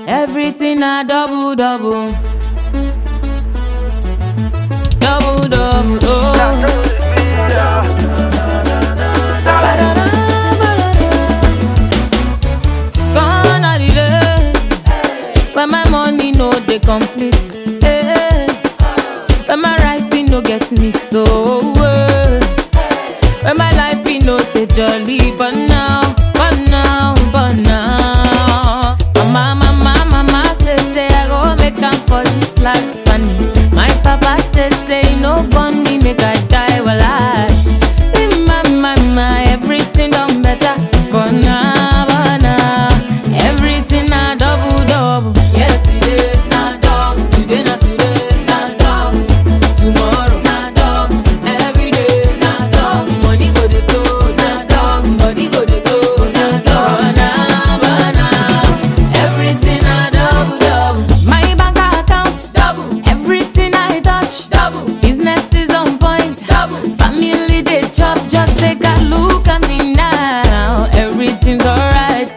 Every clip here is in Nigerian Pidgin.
Everything a double, double. Double, double, oh. Gone are the days when my money no dey complete, eh. When my rising no get me so, when my life e no dey jolly, but now, mama say I go make am for this life, and my papa say no born me make I die while I. My everything done better, but now, everything a double, double. Yesterday na double, today na double, tomorrow na double, every day na double. Money go dey flow na double, body go dey go na double, now, everything a double, double. My bank account double, everything I touch double, business is on point double, family dey chop, just take a look at me now. Everything's alright,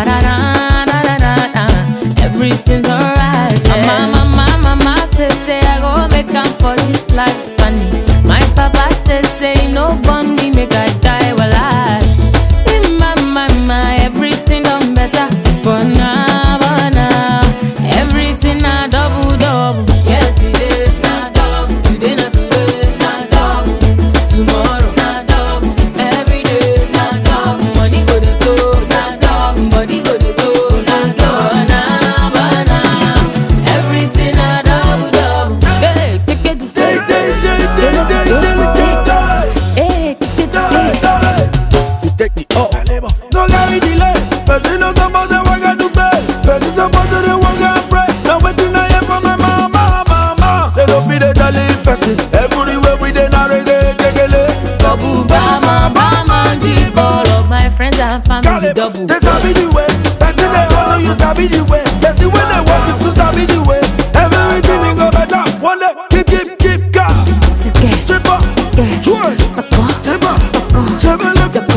everything's alright. Yeah. Mama say I go make am for this life, and my papa say no born me make I die while I. In my everything done better, but now, everything a double, double. Yesterday na double, today na double, tomorrow na double, every day na double. Money go dey flow na double, body go dey go na double, now, everything a double, double. Hey, take it, You take the up. No carry delay. Person no suppose to work and do pay. Person suppose to work and pray. Now waiting I hear from my mama. They don't feel the jolly person. Everywhere we dey na reggae, kekele. Babu bama, give all of my friends and family double. They sabi the way. Person they hustle, you sabi the way. Person when they work, you too sabi the way. Everything will go better. One day, keep gas. Triple, twice, triple, triple.